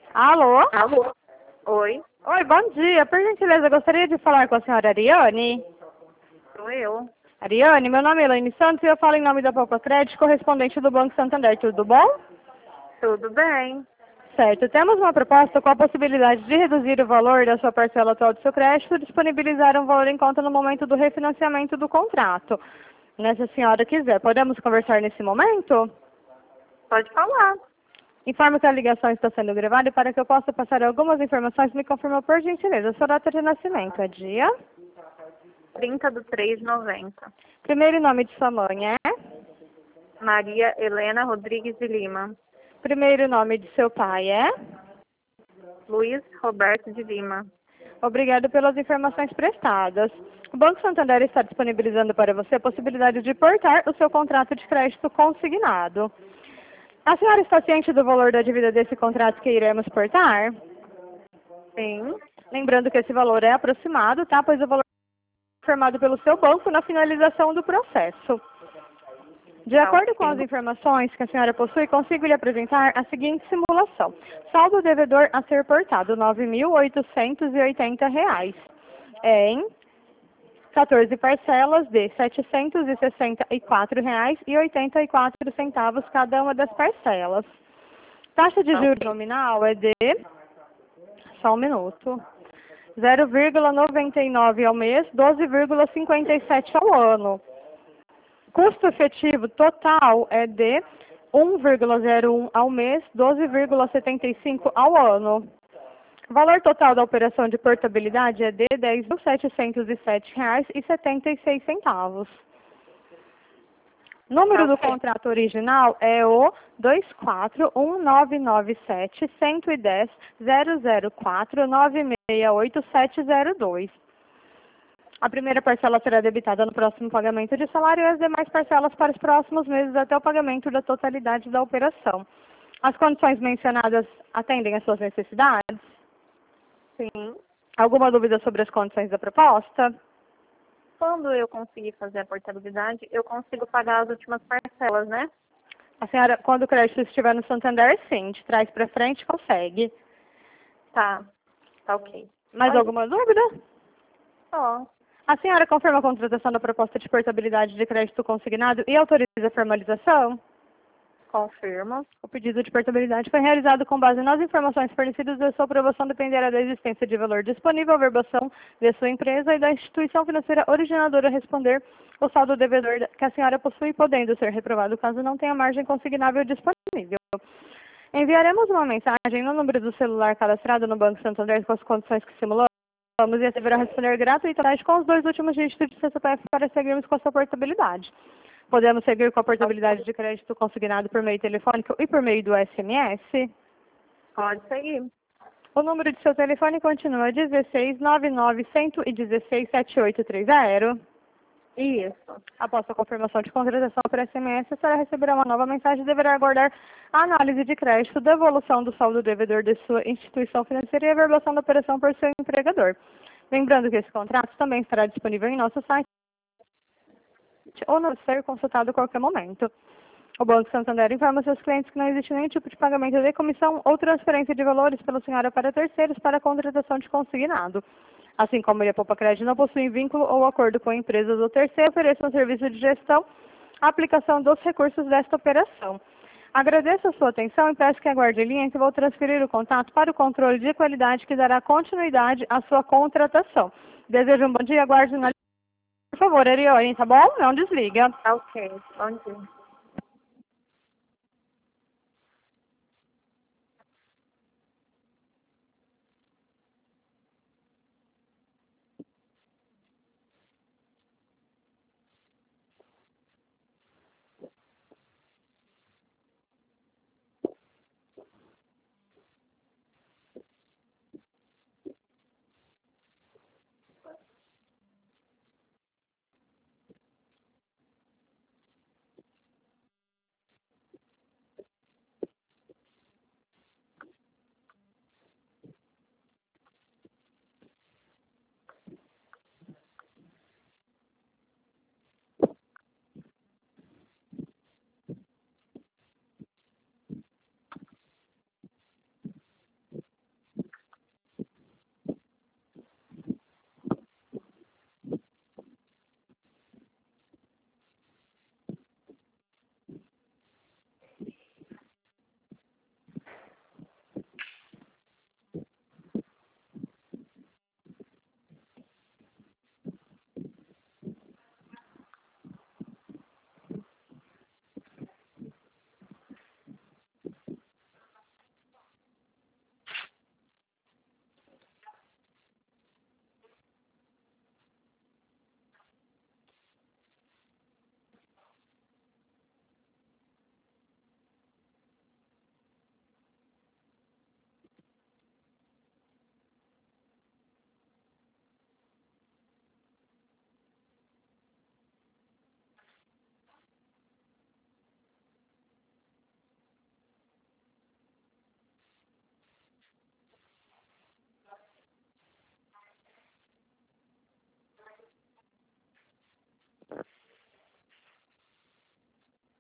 Alô? Alô? Oi, Oi, bom dia. Por gentileza, eu gostaria de falar com a senhora Ariane. sou eu. Ariane, meu nome é Elaine Santos e eu falo em nome da Poupa Crédito, correspondente do Banco Santander. Tudo bom? Tudo bem? Certo. Temos uma proposta com a possibilidade de reduzir o valor da sua parcela atual do seu crédito e disponibilizar um valor em conta no momento do refinanciamento do contrato. Se a senhora quiser, podemos conversar nesse momento? Pode falar. Informo que a ligação está sendo gravada e para que eu possa passar algumas informações, me confirma por gentileza. Sua data de nascimento é dia? 30/3/90. Primeiro nome de sua mãe é? Maria Helena Rodrigues de Lima. Primeiro nome de seu pai é? Luiz Roberto de Lima. Obrigado pelas informações prestadas. O Banco Santander está disponibilizando para você a possibilidade de portar o seu contrato de crédito consignado. A senhora está ciente do valor da dívida desse contrato que iremos portar? Sim. Lembrando que esse valor é aproximado, tá? Pois o valor é formado pelo seu banco na finalização do processo. De acordo com as Ok. informações que a senhora possui, consigo lhe apresentar a seguinte simulação. Saldo devedor a ser portado, R$ 9.880, em 14 parcelas de R$ 764,84 cada uma das parcelas. Taxa de juros Ok. nominal é de, só um minuto, 0,99 ao mês, 12,57 ao ano. Custo efetivo total é de 1,01 ao mês, 12,75 ao ano. O valor total da operação de portabilidade é de R$ 10.707,76. Número do Ok. contrato original é o 241997004968702. A primeira parcela será debitada no próximo pagamento de salário e as demais parcelas para os próximos meses até o pagamento da totalidade da operação. As condições mencionadas atendem às suas necessidades? Sim. Alguma dúvida sobre as condições da proposta? Quando eu conseguir fazer a portabilidade, eu consigo pagar as últimas parcelas, né? A senhora, quando o crédito estiver no Santander, sim, de trás para frente consegue. Tá. Tá ok. Mais Pode? alguma dúvida? Só. A senhora confirma a contratação da proposta de portabilidade de crédito consignado e autoriza a formalização? Confirmo. O pedido de portabilidade foi realizado com base nas informações fornecidas e sua aprovação dependerá da existência de valor disponível, verbação de sua empresa e da instituição financeira originadora responder o saldo devedor que a senhora possui, podendo ser reprovado caso não tenha margem consignável disponível. Enviaremos uma mensagem no número do celular cadastrado no Banco Santander com as condições que simulamos e a deverá responder gratuitamente com os 2 últimos dígitos de seu CPF para seguirmos com a sua portabilidade. Podemos seguir com a portabilidade de crédito consignado por meio telefônico e por meio do SMS. Pode seguir. O número de seu telefone continua 16 99 116 7830. Isso. Após a confirmação de contratação por SMS, a senhora receberá uma nova mensagem e deverá aguardar a análise de crédito, devolução do saldo devedor de sua instituição financeira e a verbação da operação por seu empregador. Lembrando que esse contrato também estará disponível em nosso site ou não ser consultado a qualquer momento. O Banco Santander informa seus clientes que não existe nenhum tipo de pagamento de comissão ou transferência de valores pela senhora para terceiros para a contratação de consignado. Assim como ele, a Poupa Crédito não possui vínculo ou acordo com empresas ou terceiros, ofereça um serviço de gestão, a aplicação dos recursos desta operação. Agradeço a sua atenção e peço que aguarde em linha que vou transferir o contato para o controle de qualidade que dará continuidade à sua contratação. Desejo um bom dia, aguarde na linha. Por favor, Ariane, tá bom? Não desliga. Tá ok. Bom dia.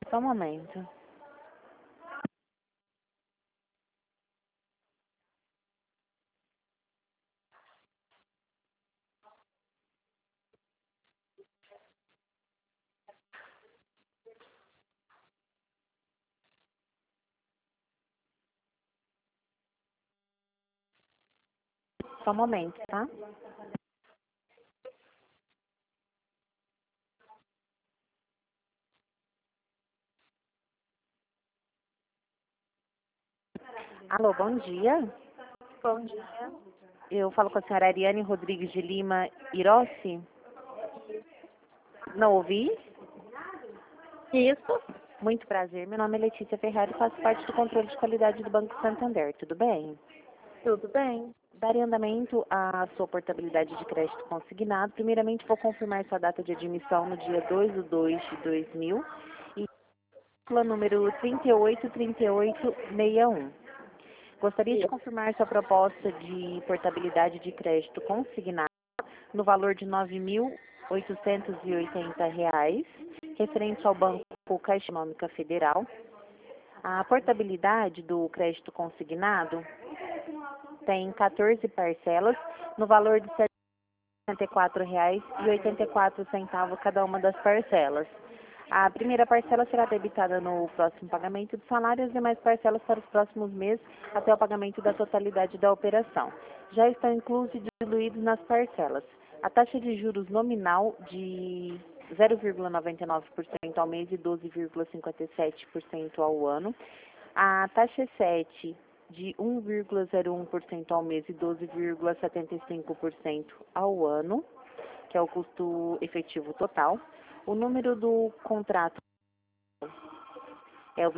Só um momento. Só um momento, tá? Alô, bom dia. Bom dia. Eu falo com a senhora Ariane Rodrigues de Lima Irossi. Não ouvi? Isso? Muito prazer. Meu nome é Letícia Ferrari e faço parte do controle de qualidade do Banco Santander. Tudo bem? Tudo bem. Darei andamento à sua portabilidade de crédito consignado. Primeiramente, vou confirmar sua data de admissão no dia 2/2/2000 e número 383861. Gostaria de confirmar sua proposta de portabilidade de crédito consignado no valor de R$ 9.880, referente ao Banco Caixa Econômica Federal. A portabilidade do crédito consignado tem 14 parcelas no valor de R$ 74,84 cada uma das parcelas. A primeira parcela será debitada no próximo pagamento do salário e as demais parcelas para os próximos meses até o pagamento da totalidade da operação. Já estão inclusos e diluídos nas parcelas a taxa de juros nominal de 0,99% ao mês e 12,57% ao ano, a taxa 7 de 1,01% ao mês e 12,75% ao ano, que é o custo efetivo total. O número do contrato é o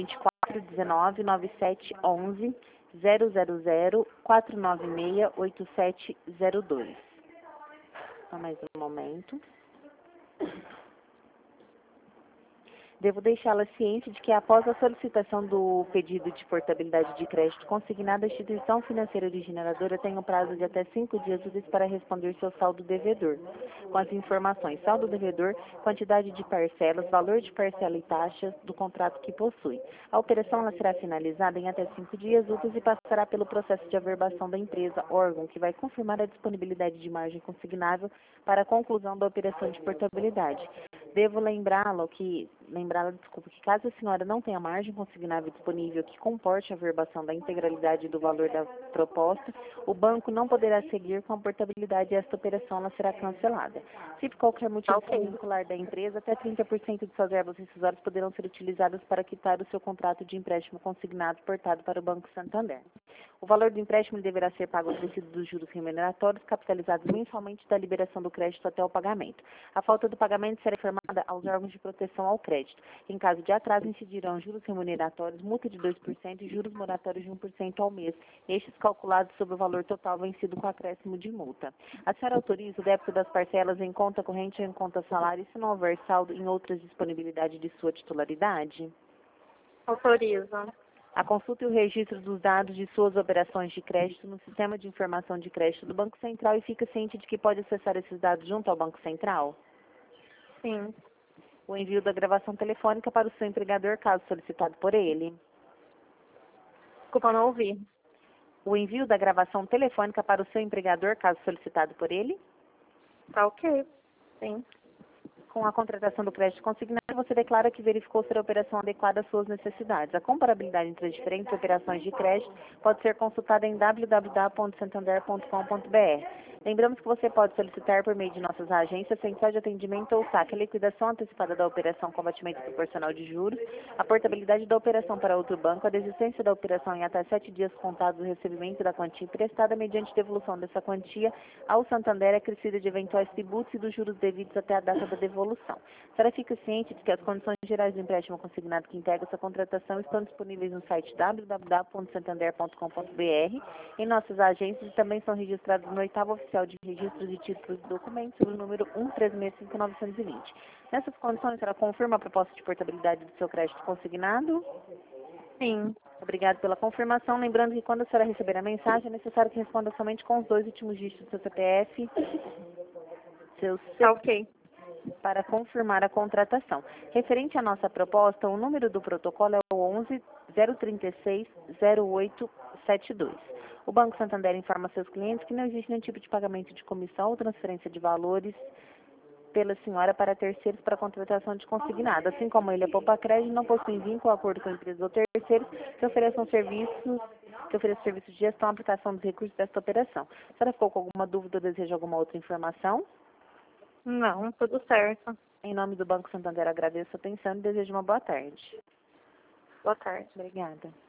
24/19/9711-000-496-8702. Só mais um momento. Devo deixá-la ciente de que após a solicitação do pedido de portabilidade de crédito consignado, a instituição financeira originadora tem um prazo de até 5 dias úteis para responder seu saldo devedor, com as informações saldo devedor, quantidade de parcelas, valor de parcela e taxas do contrato que possui. A operação ela será finalizada em até 5 dias úteis e passará pelo processo de averbação da empresa, órgão que vai confirmar a disponibilidade de margem consignável para a conclusão da operação de portabilidade. Devo lembrá-la que caso a senhora não tenha margem consignável disponível que comporte a averbação da integralidade do valor da proposta, o banco não poderá seguir com a portabilidade e esta operação ela será cancelada. Se por qualquer motivo particular da empresa, até 30% de suas verbas rescisórias poderão ser utilizadas para quitar o seu contrato de empréstimo consignado portado para o Banco Santander. O valor do empréstimo deverá ser pago acrescido dos juros remuneratórios capitalizados mensalmente da liberação do crédito até o pagamento. A falta do pagamento será informada aos órgãos de proteção ao crédito. Em caso de atraso, incidirão juros remuneratórios, multa de 2% e juros moratórios de 1% ao mês, estes calculados sobre o valor total vencido com acréscimo de multa. A senhora autoriza o débito das parcelas em conta corrente ou em conta salário, se não houver saldo em outras disponibilidades de sua titularidade? Autorizo. A consulta e o registro dos dados de suas operações de crédito no Sistema de Informação de Crédito do Banco Central e fica ciente de que pode acessar esses dados junto ao Banco Central? Sim. O envio da gravação telefônica para o seu empregador, caso solicitado por ele. Desculpa, não ouvi. O envio da gravação telefônica para o seu empregador, caso solicitado por ele. Tá ok. Sim. Com a contratação do crédito consignado, você declara que verificou ser a operação adequada às suas necessidades. A comparabilidade entre as diferentes operações de crédito pode ser consultada em www.santander.com.br. Lembramos que você pode solicitar por meio de nossas agências, central de atendimento ou saque, a liquidação antecipada da operação com abatimento proporcional de juros, a portabilidade da operação para outro banco, a desistência da operação em até 7 dias contados do recebimento da quantia emprestada mediante devolução dessa quantia ao Santander acrescida de eventuais tributos e dos juros devidos até a data da devolução. A senhora fica ciente de que as condições gerais do empréstimo consignado que integra essa contratação estão disponíveis no site www.santander.com.br, em nossas agências e também são registrados no 8º Oficial de Registros de Títulos e Documentos, sob o número 1365920. Nessas condições, a senhora confirma a proposta de portabilidade do seu crédito consignado? Sim. Obrigado pela confirmação. Lembrando que quando a senhora receber a mensagem, é necessário que responda somente com os 2 últimos dígitos do seu CPF, seu Tá ok. para confirmar a contratação. Referente à nossa proposta, o número do protocolo é o 11 036 0872. O Banco Santander informa seus clientes que não existe nenhum tipo de pagamento de comissão ou transferência de valores pela senhora para terceiros para contratação de consignado, assim como ele, a Poupa Crédito, não possui vínculo, acordo com empresas ou terceiros que ofereçam serviços de gestão e aplicação dos recursos desta operação. A senhora ficou com alguma dúvida ou deseja alguma outra informação? Não, tudo certo. Em nome do Banco Santander, agradeço a atenção e desejo uma boa tarde. Boa tarde. Obrigada.